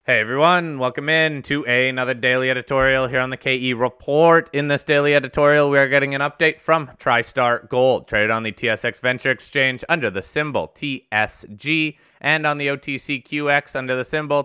Hey everyone, welcome in to another daily editorial here on the KE Report. In this daily editorial, we are getting an update from TriStar Gold, traded on the TSX Venture Exchange under the symbol TSG and on the OTCQX under the symbol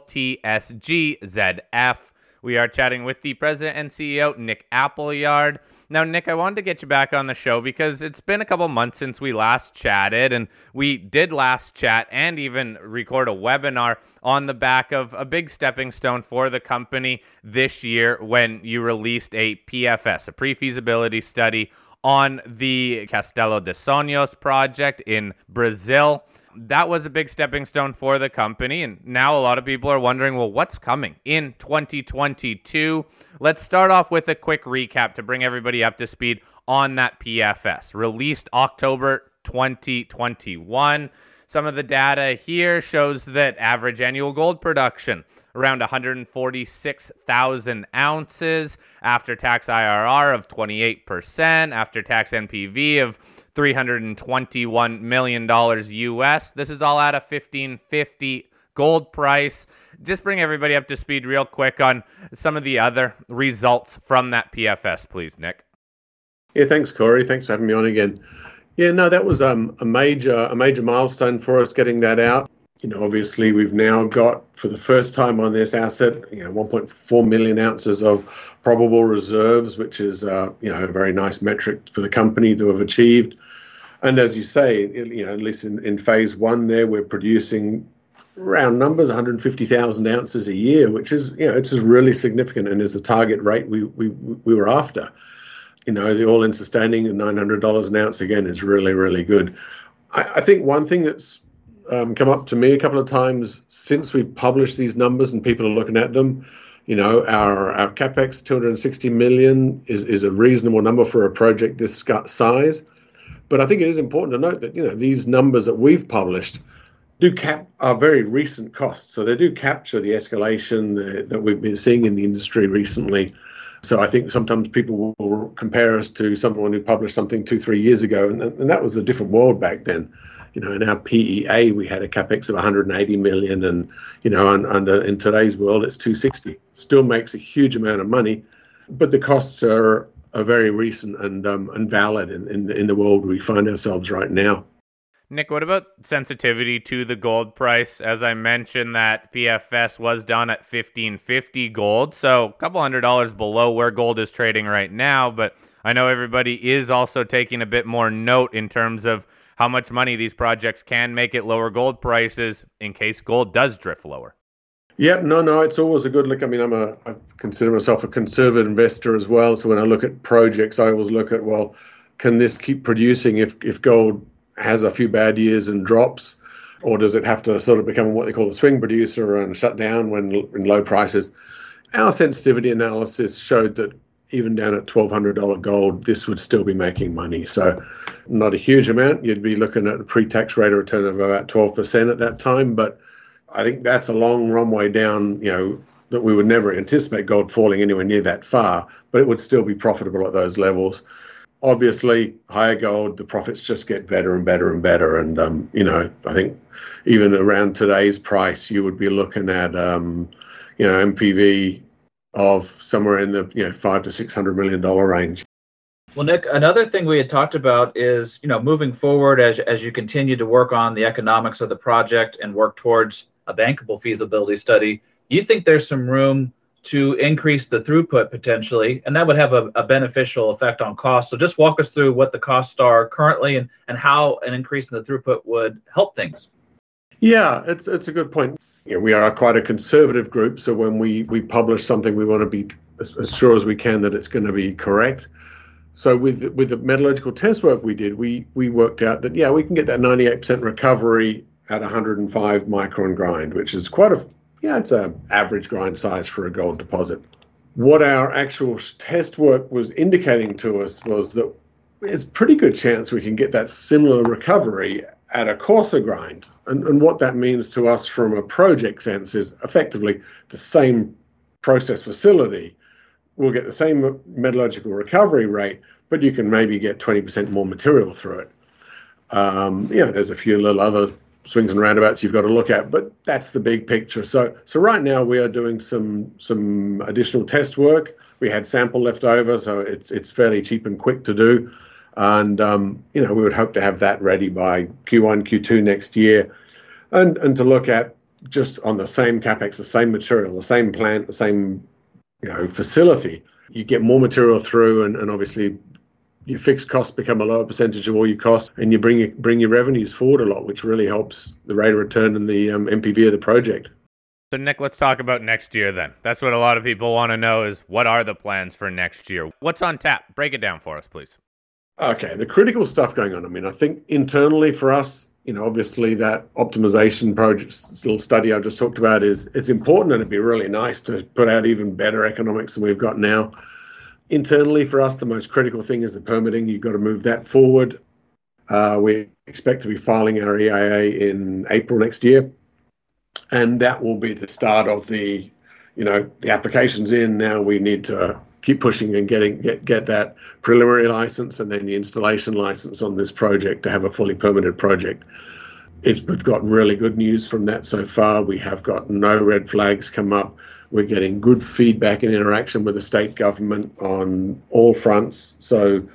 TSGZF. We are chatting with the president and CEO, Nick Appleyard. Now, Nick, I wanted to get you back on the show because it's been a couple months since we last chatted, and we did last chat and even record a webinar on the back of a big stepping stone for the company this year when you released a PFS, a pre-feasibility study on the Castelo de Sonhos project in Brazil. That was a big stepping stone for the company, and now a lot of people are wondering, well, what's coming in 2022? Let's start off with a quick recap to bring everybody up to speed on that PFS, released October 2021. Some of the data here shows that average annual gold production around 146,000 ounces, after-tax IRR of 28%, after-tax NPV of $321 million US. This is all at a $1,550 gold price. Just bring everybody up to speed real quick on some of the other results from that PFS, please, Nick. Yeah, thanks, Corey. Thanks for having me on again. Yeah, no, that was a major milestone for us getting that out. Obviously we've now got, for the first time on this asset, 1.4 million ounces of probable reserves, which is a very nice metric for the company to have achieved. And as you say, at least in phase one there, we're producing round numbers, 150,000 ounces a year, which is, it's just really significant and is the target rate we were after. The all-in sustaining at $900 an ounce again is really, really good. I think one thing that's come up to me a couple of times since we've published these numbers and people are looking at them, our capex $260 million is a reasonable number for a project this size. But I think it is important to note that these numbers that we've published are very recent costs, so they do capture the escalation that we've been seeing in the industry recently. So I think sometimes people will compare us to someone who published something 2-3 years ago, and that was a different world back then. In our PEA, we had a capex of 180 million, and in today's world, it's 260. Still makes a huge amount of money, but the costs are very recent and valid in the world we find ourselves right now. Nick, what about sensitivity to the gold price? As I mentioned, that PFS was done at $1,550 gold, so a couple $100 below where gold is trading right now, but I know everybody is also taking a bit more note in terms of how much money these projects can make at lower gold prices in case gold does drift lower. Yep, no, it's always a good look. I mean, I consider myself a conservative investor as well, so when I look at projects, I always look at, well, can this keep producing if gold has a few bad years and drops, or does it have to sort of become what they call a swing producer and shut down when in low prices? Our sensitivity analysis showed that even down at $1,200 gold, this would still be making money. So not a huge amount. You'd be looking at a pre-tax rate of return of about 12% at that time, but I think that's a long runway down, that we would never anticipate gold falling anywhere near that far, but it would still be profitable at those levels. Obviously, higher gold, the profits just get better and better and better. And, I think even around today's price, you would be looking at, MPV of somewhere in the $500 to $600 million range. Well, Nick, another thing we had talked about is, moving forward as you continue to work on the economics of the project and work towards a bankable feasibility study, you think there's some room to increase the throughput potentially, and that would have a beneficial effect on cost. So just walk us through what the costs are currently and how an increase in the throughput would help things. Yeah, it's a good point. We are quite a conservative group, so when we publish something, we want to be as sure as we can that it's going to be correct. So with the metallurgical test work we did, we worked out that, we can get that 98% recovery at 105 micron grind, which is it's an average grind size for a gold deposit. What our actual test work was indicating to us was that there's a pretty good chance we can get that similar recovery at a coarser grind. And what that means to us from a project sense is effectively the same process facility will get the same metallurgical recovery rate, but you can maybe get 20% more material through it. There's a few little other swings and roundabouts you've got to look at, but that's the big picture. So right now we are doing some additional test work. We had sample left over, so it's fairly cheap and quick to do. And, we would hope to have that ready by Q1, Q2 next year. And to look at just on the same CapEx, the same material, the same plant, the same, facility, you get more material through and obviously your fixed costs become a lower percentage of all your costs, and you bring your revenues forward a lot, which really helps the rate of return and the NPV of the project. So Nick, let's talk about next year then. That's what a lot of people want to know is what are the plans for next year? What's on tap? Break it down for us, please. Okay, the critical stuff going on. I mean, I think internally for us, obviously that optimization project little study I just talked about it's important, and it'd be really nice to put out even better economics than we've got now. Internally for us, the most critical thing is the permitting. You've got to move that forward. We expect to be filing our EIA in April next year, and that will be the start of the application's in. Now we need to keep pushing and get that preliminary license and then the installation license on this project to have a fully permitted project. We've got really good news from that so far. We have got no red flags come up. We're getting good feedback and interaction with the state government on all fronts. So,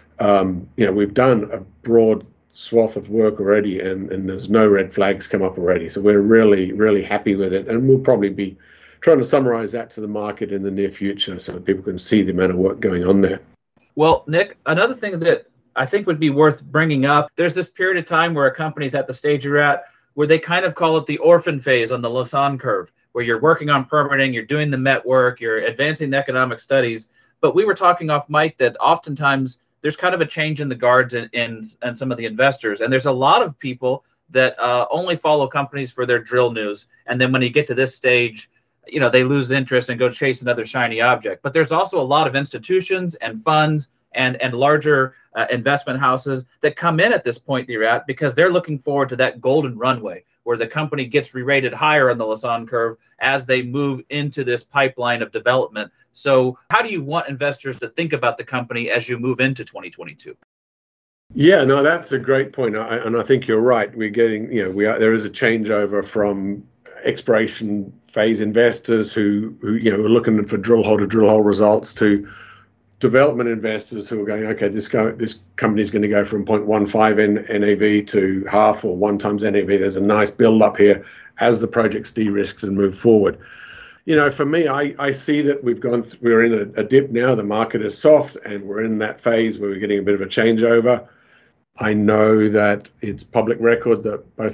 we've done a broad swath of work already, and there's no red flags come up already. So we're really, really happy with it. And we'll probably be trying to summarize that to the market in the near future so that people can see the amount of work going on there. Well, Nick, another thing that I think would be worth bringing up, there's this period of time where a company's at the stage you're at where they kind of call it the orphan phase on the Lassonde curve, where you're working on permitting, you're doing the MET work, you're advancing the economic studies. But we were talking off mic that oftentimes there's kind of a change in the guards and some of the investors. And there's a lot of people that only follow companies for their drill news. And then when you get to this stage, they lose interest and go chase another shiny object. But there's also a lot of institutions and funds and larger investment houses that come in at this point that you're at because they're looking forward to that golden runway where the company gets re-rated higher on the Lassonde curve as they move into this pipeline of development. So how do you want investors to think about the company as you move into 2022? Yeah, no, that's a great point. And I think you're right. We're getting, there is a changeover from exploration phase investors who are looking for drill hole results to development investors who are going, okay, this company is going to go from 0.15 NAV to half or 1 times NAV. There's a nice build up here as the project's de-risked and move forward. For me, I see that we're in a dip now. The market is soft and we're in that phase where we're getting a bit of a changeover. I know that it's public record that both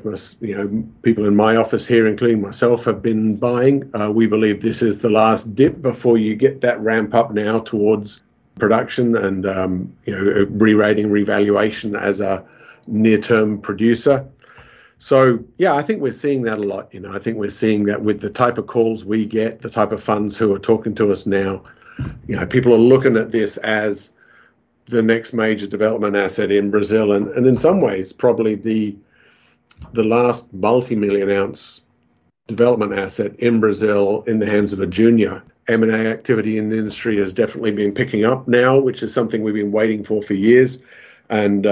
people in my office here, including myself, have been buying. We believe this is the last dip before you get that ramp up now towards production and re-rating, revaluation as a near-term producer. So, I think we're seeing that a lot. I think we're seeing that with the type of calls we get, the type of funds who are talking to us now. People are looking at this as the next major development asset in Brazil, and in some ways probably the last multi-million ounce development asset in Brazil in the hands of a junior. M&A activity in the industry has definitely been picking up now, which is something we've been waiting for years. And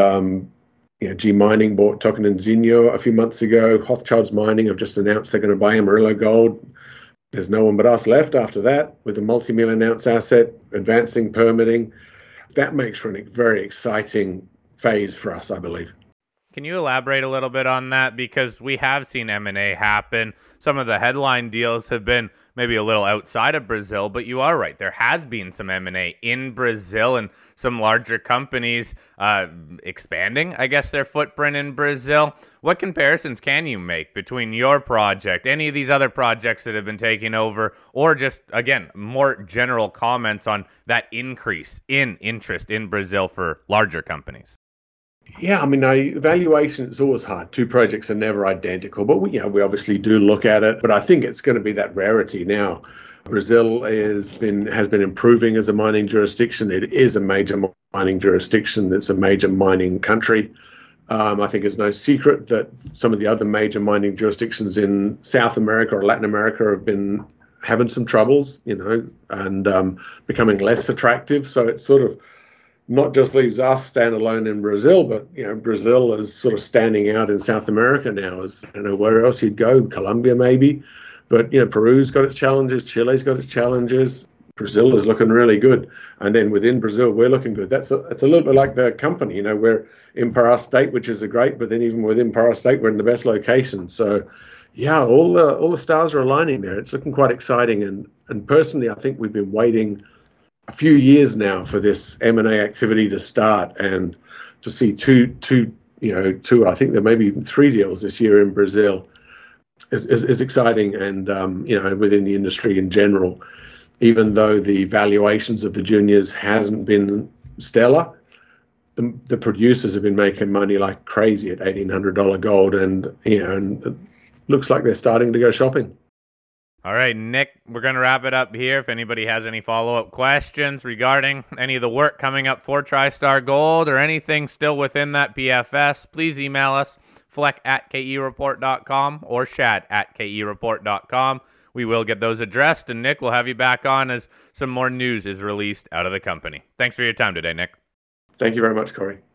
G Mining bought Tocantinzinho a few months ago. Hochschild Mining have just announced they're going to buy Amarillo Gold. There's no one but us left after that with a multi-million ounce asset, advancing permitting. That makes for a very exciting phase for us, I believe. Can you elaborate a little bit on that? Because we have seen M&A happen. Some of the headline deals have been maybe a little outside of Brazil, but you are right. There has been some M&A in Brazil and some larger companies expanding, I guess, their footprint in Brazil. What comparisons can you make between your project, any of these other projects that have been taken over, or just, again, more general comments on that increase in interest in Brazil for larger companies? Yeah, I mean, evaluation is always hard. 2 projects are never identical, but we obviously do look at it. But I think it's going to be that rarity now. Brazil has been improving as a mining jurisdiction. It is a major mining jurisdiction. It's a major mining country. I think it's no secret that some of the other major mining jurisdictions in South America or Latin America have been having some troubles, and becoming less attractive. So it's sort of not just leaves us standalone in Brazil, but Brazil is sort of standing out in South America now. As I don't know where else you'd go, Colombia maybe, but Peru's got its challenges, Chile's got its challenges. Brazil is looking really good, and then within Brazil, we're looking good. It's a little bit like the company. We're in Pará State, which is great, but then even within Pará State, we're in the best location. So, yeah, all the stars are aligning there. It's looking quite exciting, and personally, I think we've been waiting a few years now for this M&A activity to start, and to see two. I think there may be even 3 deals this year in Brazil is exciting, and within the industry in general. Even though the valuations of the juniors hasn't been stellar, the producers have been making money like crazy at $1,800 gold, and it looks like they're starting to go shopping. All right, Nick, we're going to wrap it up here. If anybody has any follow-up questions regarding any of the work coming up for TriStar Gold or anything still within that PFS, please email us, fleck@kereport.com or shad@kereport.com. We will get those addressed, and Nick, we'll have you back on as some more news is released out of the company. Thanks for your time today, Nick. Thank you very much, Corey.